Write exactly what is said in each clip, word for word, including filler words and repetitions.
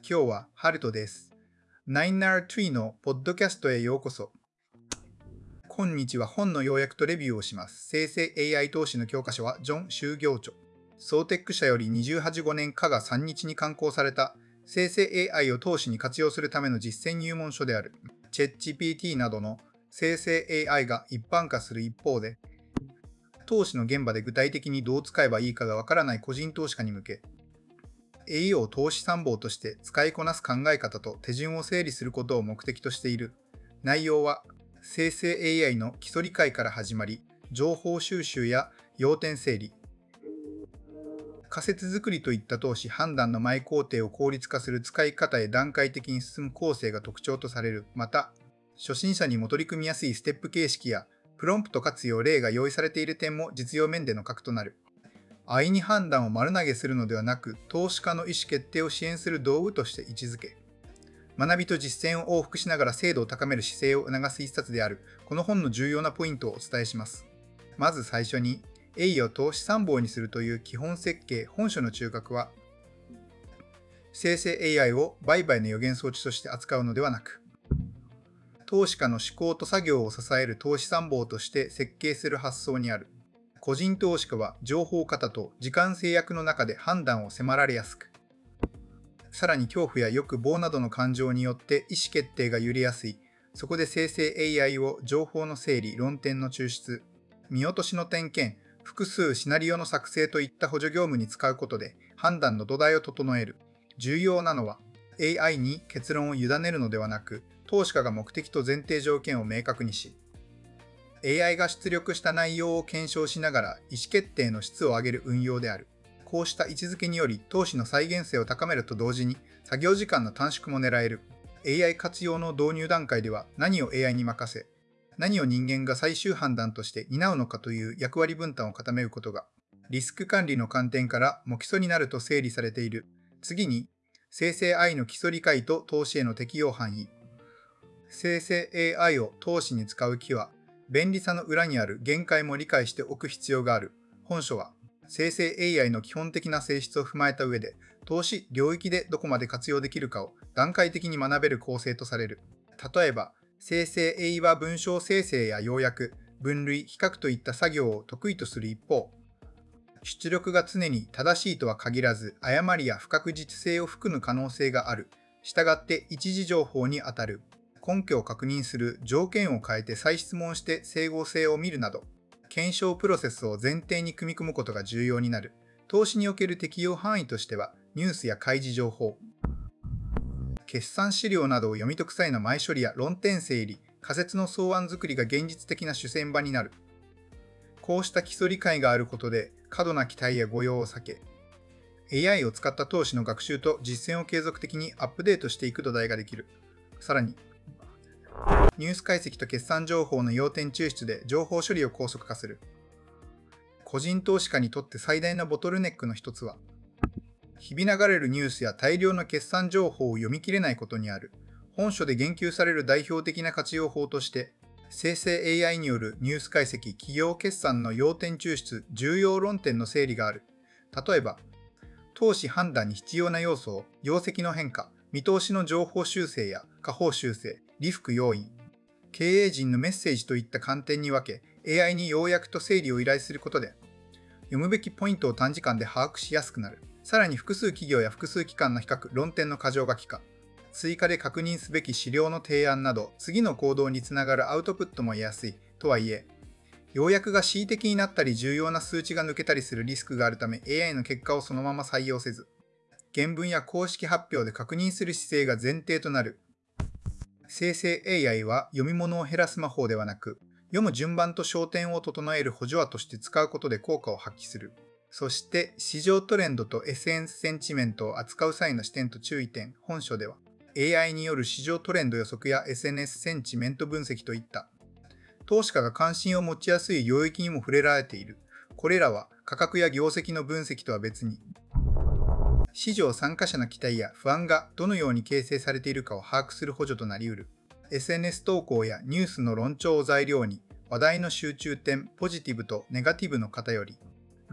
今日はハルトです。ナインアールツーのポッドキャストへようこそ。今日は本の要約とレビューをします。生成 エーアイ 投資の教科書はジョン・シューギョウチョ。ソーテック社よりにじゅうはちごねん加賀さんにちに刊行された生成 エーアイ を投資に活用するための実践入門書である。チャット ジーピーティー などの生成 エーアイ が一般化する一方で、投資の現場で具体的にどう使えばいいかがわからない個人投資家に向け、エーイー を投資参謀として使いこなす考え方と手順を整理することを目的としている。内容は、生成 エーアイ の基礎理解から始まり、情報収集や要点整理、仮説作りといった投資判断の前工程を効率化する使い方へ段階的に進む構成が特徴とされる。また、初心者にも取り組みやすいステップ形式や、プロンプト活用例が用意されている点も実用面での核となる。安易に判断を丸投げするのではなく、投資家の意思決定を支援する道具として位置づけ、学びと実践を往復しながら精度を高める姿勢を促す一冊である。この本の重要なポイントをお伝えします。まず最初に、エーアイ を投資参謀にするという基本設計、本書の中核は、生成 エーアイ を売買の予言装置として扱うのではなく、投資家の思考と作業を支える投資参謀として設計する発想にある。個人投資家は情報過多と時間制約の中で判断を迫られやすく、さらに恐怖や欲望などの感情によって意思決定が揺れやすい。そこで生成 エーアイ を情報の整理、論点の抽出、見落としの点検、複数シナリオの作成といった補助業務に使うことで判断の土台を整える。重要なのは エーアイ に結論を委ねるのではなく、投資家が目的と前提条件を明確にし、エーアイ が出力した内容を検証しながら意思決定の質を上げる運用である。こうした位置づけにより投資の再現性を高めると同時に作業時間の短縮も狙える。エーアイ 活用の導入段階では何を エーアイ に任せ、何を人間が最終判断として担うのかという役割分担を固めることがリスク管理の観点からも基礎になると整理されている。次に、生成 エーアイ の基礎理解と投資への適用範囲。生成 エーアイ を投資に使う機は、便利さの裏にある限界も理解しておく必要がある。本書は、生成 エーアイ の基本的な性質を踏まえた上で、投資領域でどこまで活用できるかを段階的に学べる構成とされる。例えば、生成 エーアイ は文章生成や要約、分類、比較といった作業を得意とする一方、出力が常に正しいとは限らず、誤りや不確実性を含む可能性がある。したがって一時情報に当たる。根拠を確認する、条件を変えて再質問して整合性を見るなど、検証プロセスを前提に組み込むことが重要になる。投資における適用範囲としては、ニュースや開示情報、決算資料などを読み解く際の前処理や論点整理、仮説の草案作りが現実的な主戦場になる。こうした基礎理解があることで、過度な期待や誤用を避け、エーアイ を使った投資の学習と実践を継続的にアップデートしていく土台ができる。さらに、ニュース解析と決算情報の要点抽出で情報処理を高速化する。個人投資家にとって最大のボトルネックの一つは、日々流れるニュースや大量の決算情報を読み切れないことにある。本書で言及される代表的な活用法として、生成 エーアイ によるニュース解析、企業決算の要点抽出、重要論点の整理がある。例えば、投資判断に必要な要素を業績の変化、見通しの情報修正や下方修正、リスク要因、経営陣のメッセージといった観点に分け、エーアイ に要約と整理を依頼することで、読むべきポイントを短時間で把握しやすくなる。さらに複数企業や複数機関の比較、論点の箇条書き化、追加で確認すべき資料の提案など、次の行動につながるアウトプットも得やすい。とはいえ、要約が恣意的になったり重要な数値が抜けたりするリスクがあるため エーアイ の結果をそのまま採用せず、原文や公式発表で確認する姿勢が前提となる。生成 エーアイ は読み物を減らす魔法ではなく、読む順番と焦点を整える補助話として使うことで効果を発揮する。そして、市場トレンドと エスエヌエス センチメントを扱う際の視点と注意点、本書では、エーアイ による市場トレンド予測や エスエヌエス センチメント分析といった、投資家が関心を持ちやすい領域にも触れられている。これらは価格や業績の分析とは別に、市場参加者の期待や不安がどのように形成されているかを把握する補助となり得る。エスエヌエス 投稿やニュースの論調を材料に、話題の集中点、ポジティブとネガティブの偏り、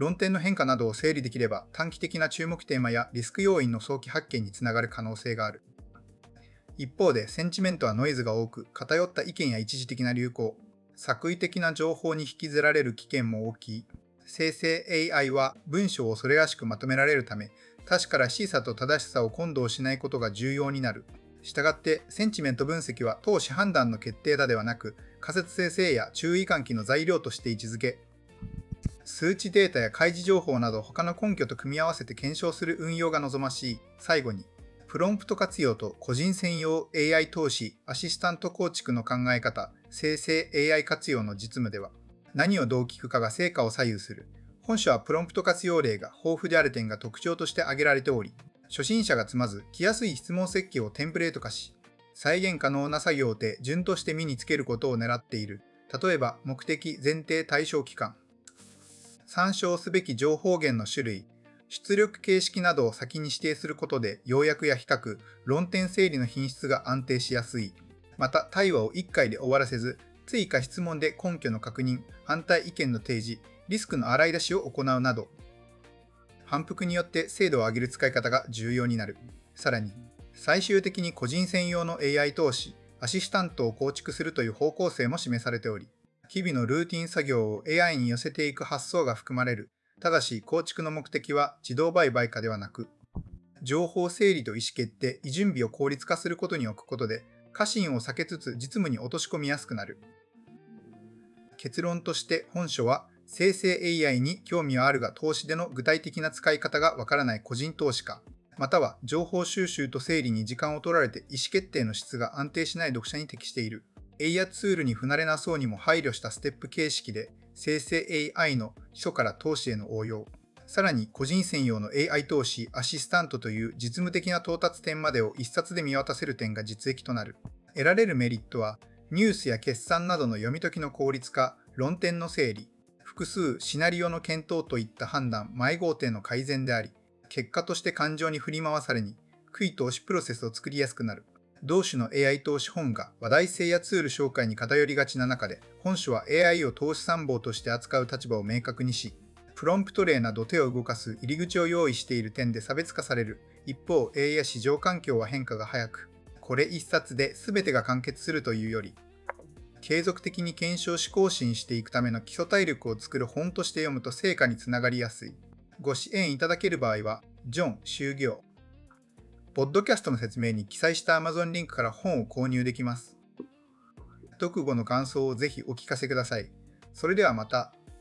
論点の変化などを整理できれば短期的な注目テーマやリスク要因の早期発見につながる可能性がある。一方でセンチメントはノイズが多く、偏った意見や一時的な流行、作為的な情報に引きずられる危険も大きい。生成 エーアイ は文章をそれらしくまとめられるため、確からしさと正しさを混同しないことが重要になる。したがって、センチメント分析は投資判断の決定打ではなく、仮説生成や注意喚起の材料として位置づけ、数値データや開示情報など他の根拠と組み合わせて検証する運用が望ましい。最後に、プロンプト活用と個人専用 エーアイ 投資、アシスタント構築の考え方、生成 エーアイ 活用の実務では、何をどう聞くかが成果を左右する。本書はプロンプト活用例が豊富である点が特徴として挙げられており、初心者がつまずきやすい質問設計をテンプレート化し、再現可能な作業で順として身につけることを狙っている。例えば、目的、前提、対象期間、参照すべき情報源の種類、出力形式などを先に指定することで要約や比較、論点整理の品質が安定しやすい。また、対話をいっかいで終わらせず、追加質問で根拠の確認、反対意見の提示、リスクの洗い出しを行うなど、反復によって精度を上げる使い方が重要になる。さらに、最終的に個人専用の エーアイ 投資、アシスタントを構築するという方向性も示されており、日々のルーティン作業を エーアイ に寄せていく発想が含まれる。ただし、構築の目的は自動売買化ではなく、情報整理と意思決定、意準備を効率化することに置くことで、過信を避けつつ実務に落とし込みやすくなる。結論として本書は、生成 エーアイ に興味はあるが投資での具体的な使い方がわからない個人投資家、または情報収集と整理に時間を取られて意思決定の質が安定しない読者に適している。エーアイ ツールに不慣れな層にも配慮したステップ形式で、生成 エーアイ の基礎から投資への応用、さらに個人専用の エーアイ 投資、アシスタントという実務的な到達点までを一冊で見渡せる点が実益となる。得られるメリットは、ニュースや決算などの読み解きの効率化、論点の整理、複数シナリオの検討といった判断、迷合点の改善であり、結果として感情に振り回されに、悔い投資プロセスを作りやすくなる。同種の エーアイ 投資本が話題性やツール紹介に偏りがちな中で、本書は エーアイ を投資参謀として扱う立場を明確にし、プロンプト例など手を動かす入り口を用意している点で差別化される。一方、エーアイ や市場環境は変化が早く、これ一冊で全てが完結するというより、継続的に検証し更新していくための基礎体力を作る本として読むと成果につながりやすい。ご支援いただける場合は、ジョン・就業。ポッドキャストの説明に記載した Amazon リンクから本を購入できます。読後の感想をぜひお聞かせください。それではまた。